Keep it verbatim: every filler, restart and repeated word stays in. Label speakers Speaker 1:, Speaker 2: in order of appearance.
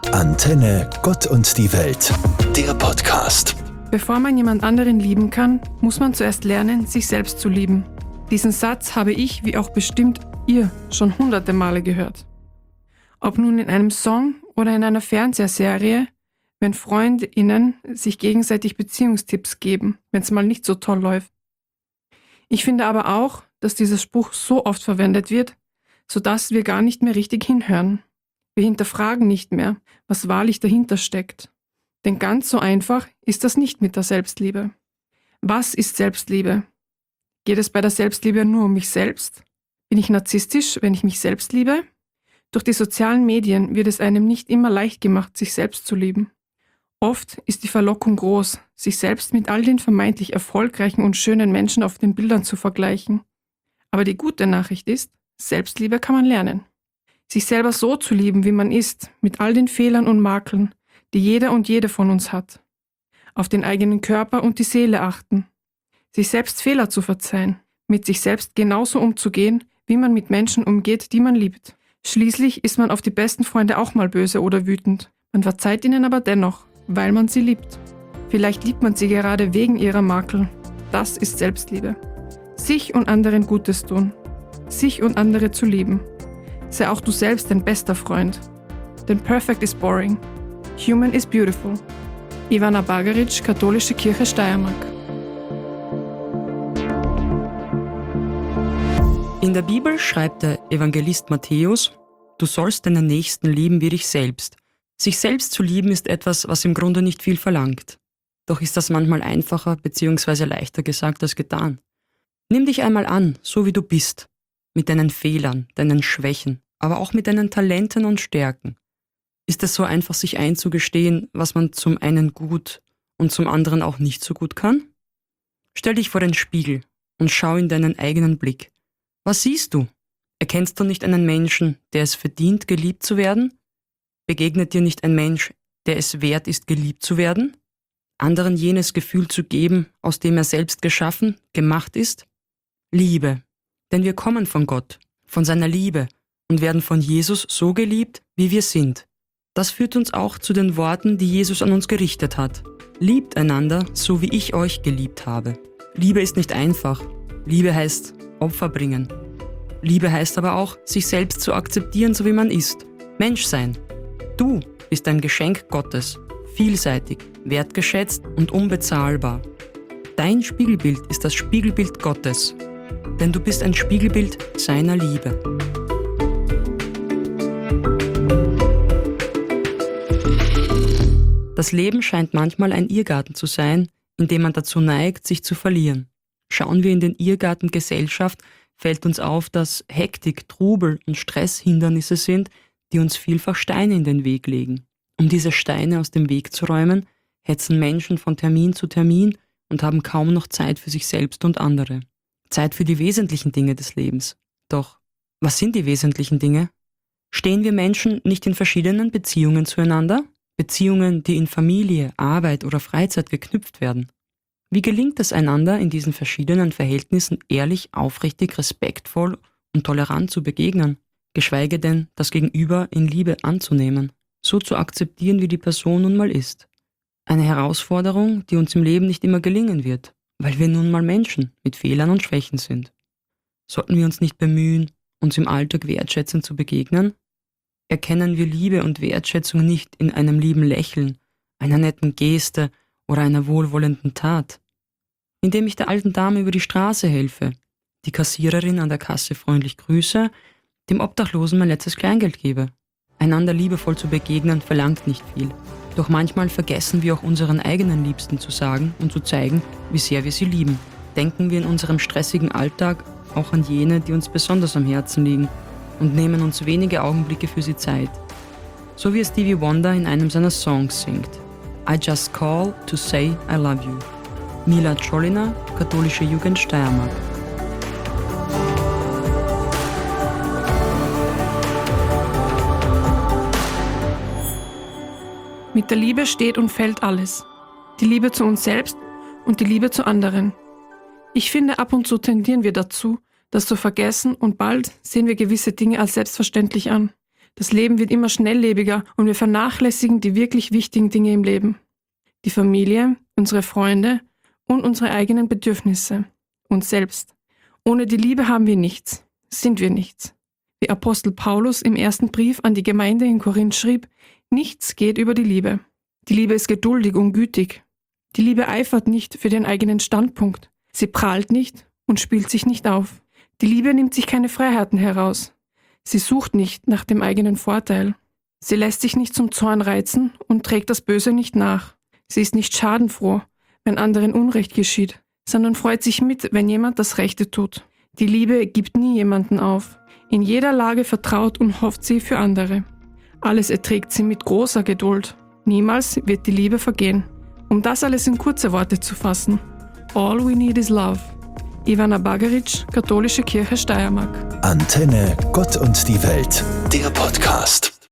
Speaker 1: Antenne Gott und die Welt, der Podcast.
Speaker 2: Bevor man jemand anderen lieben kann, muss man zuerst lernen, sich selbst zu lieben. Diesen Satz habe ich, wie auch bestimmt ihr, schon hunderte Male gehört. Ob nun in einem Song oder in einer Fernsehserie, wenn FreundInnen sich gegenseitig Beziehungstipps geben, wenn es mal nicht so toll läuft. Ich finde aber auch, dass dieser Spruch so oft verwendet wird, sodass wir gar nicht mehr richtig hinhören. Wir hinterfragen nicht mehr, was wahrlich dahinter steckt. Denn ganz so einfach ist das nicht mit der Selbstliebe. Was ist Selbstliebe? Geht es bei der Selbstliebe nur um mich selbst? Bin ich narzisstisch, wenn ich mich selbst liebe? Durch die sozialen Medien wird es einem nicht immer leicht gemacht, sich selbst zu lieben. Oft ist die Verlockung groß, sich selbst mit all den vermeintlich erfolgreichen und schönen Menschen auf den Bildern zu vergleichen. Aber die gute Nachricht ist, Selbstliebe kann man lernen. Sich selber so zu lieben, wie man ist, mit all den Fehlern und Makeln, die jeder und jede von uns hat. Auf den eigenen Körper und die Seele achten. Sich selbst Fehler zu verzeihen, mit sich selbst genauso umzugehen, wie man mit Menschen umgeht, die man liebt. Schließlich ist man auf die besten Freunde auch mal böse oder wütend. Man verzeiht ihnen aber dennoch, weil man sie liebt. Vielleicht liebt man sie gerade wegen ihrer Makel. Das ist Selbstliebe. Sich und anderen Gutes tun. Sich und andere zu lieben. Sei auch du selbst dein bester Freund. Denn perfect is boring. Human is beautiful. Ivana Bagaric, Katholische Kirche Steiermark.
Speaker 3: In der Bibel schreibt der Evangelist Matthäus, du sollst deinen Nächsten lieben wie dich selbst. Sich selbst zu lieben ist etwas, was im Grunde nicht viel verlangt. Doch ist das manchmal einfacher bzw. leichter gesagt als getan. Nimm dich einmal an, so wie du bist. Mit deinen Fehlern, deinen Schwächen, aber auch mit deinen Talenten und Stärken. Ist es so einfach, sich einzugestehen, was man zum einen gut und zum anderen auch nicht so gut kann? Stell dich vor den Spiegel und schau in deinen eigenen Blick. Was siehst du? Erkennst du nicht einen Menschen, der es verdient, geliebt zu werden? Begegnet dir nicht ein Mensch, der es wert ist, geliebt zu werden? Anderen jenes Gefühl zu geben, aus dem er selbst geschaffen, gemacht ist? Liebe. Denn wir kommen von Gott, von seiner Liebe und werden von Jesus so geliebt, wie wir sind. Das führt uns auch zu den Worten, die Jesus an uns gerichtet hat. Liebt einander, so wie ich euch geliebt habe. Liebe ist nicht einfach. Liebe heißt Opfer bringen. Liebe heißt aber auch, sich selbst zu akzeptieren, so wie man ist. Mensch sein. Du bist ein Geschenk Gottes, vielseitig, wertgeschätzt und unbezahlbar. Dein Spiegelbild ist das Spiegelbild Gottes. Denn du bist ein Spiegelbild seiner Liebe. Das Leben scheint manchmal ein Irrgarten zu sein, in dem man dazu neigt, sich zu verlieren. Schauen wir in den Irrgarten Gesellschaft, fällt uns auf, dass Hektik, Trubel und Stress Hindernisse sind, die uns vielfach Steine in den Weg legen. Um diese Steine aus dem Weg zu räumen, hetzen Menschen von Termin zu Termin und haben kaum noch Zeit für sich selbst und andere. Zeit für die wesentlichen Dinge des Lebens. Doch, was sind die wesentlichen Dinge? Stehen wir Menschen nicht in verschiedenen Beziehungen zueinander? Beziehungen, die in Familie, Arbeit oder Freizeit geknüpft werden. Wie gelingt es einander, in diesen verschiedenen Verhältnissen ehrlich, aufrichtig, respektvoll und tolerant zu begegnen, geschweige denn das Gegenüber in Liebe anzunehmen, so zu akzeptieren, wie die Person nun mal ist? Eine Herausforderung, die uns im Leben nicht immer gelingen wird, weil wir nun mal Menschen mit Fehlern und Schwächen sind. Sollten wir uns nicht bemühen, uns im Alltag wertschätzend zu begegnen? Erkennen wir Liebe und Wertschätzung nicht in einem lieben Lächeln, einer netten Geste oder einer wohlwollenden Tat? Indem ich der alten Dame über die Straße helfe, die Kassiererin an der Kasse freundlich grüße, dem Obdachlosen mein letztes Kleingeld gebe. Einander liebevoll zu begegnen verlangt nicht viel. Doch manchmal vergessen wir auch unseren eigenen Liebsten zu sagen und zu zeigen, wie sehr wir sie lieben. Denken wir in unserem stressigen Alltag auch an jene, die uns besonders am Herzen liegen und nehmen uns wenige Augenblicke für sie Zeit. So wie es Stevie Wonder in einem seiner Songs singt. I just call to say I love you. Mila Cholina, Katholische Jugend Steiermark.
Speaker 2: Mit der Liebe steht und fällt alles. Die Liebe zu uns selbst und die Liebe zu anderen. Ich finde, ab und zu tendieren wir dazu, das zu vergessen und bald sehen wir gewisse Dinge als selbstverständlich an. Das Leben wird immer schnelllebiger und wir vernachlässigen die wirklich wichtigen Dinge im Leben. Die Familie, unsere Freunde und unsere eigenen Bedürfnisse. Uns selbst. Ohne die Liebe haben wir nichts, sind wir nichts. Wie Apostel Paulus im ersten Brief an die Gemeinde in Korinth schrieb, nichts geht über die Liebe. Die Liebe ist geduldig und gütig. Die Liebe eifert nicht für den eigenen Standpunkt. Sie prahlt nicht und spielt sich nicht auf. Die Liebe nimmt sich keine Freiheiten heraus. Sie sucht nicht nach dem eigenen Vorteil. Sie lässt sich nicht zum Zorn reizen und trägt das Böse nicht nach. Sie ist nicht schadenfroh, wenn anderen Unrecht geschieht, sondern freut sich mit, wenn jemand das Rechte tut. Die Liebe gibt nie jemanden auf. In jeder Lage vertraut und hofft sie für andere. Alles erträgt sie mit großer Geduld. Niemals wird die Liebe vergehen. Um das alles in kurze Worte zu fassen. All we need is love. Ivana Bagaric, Katholische Kirche Steiermark.
Speaker 1: Antenne, Gott und die Welt, der Podcast.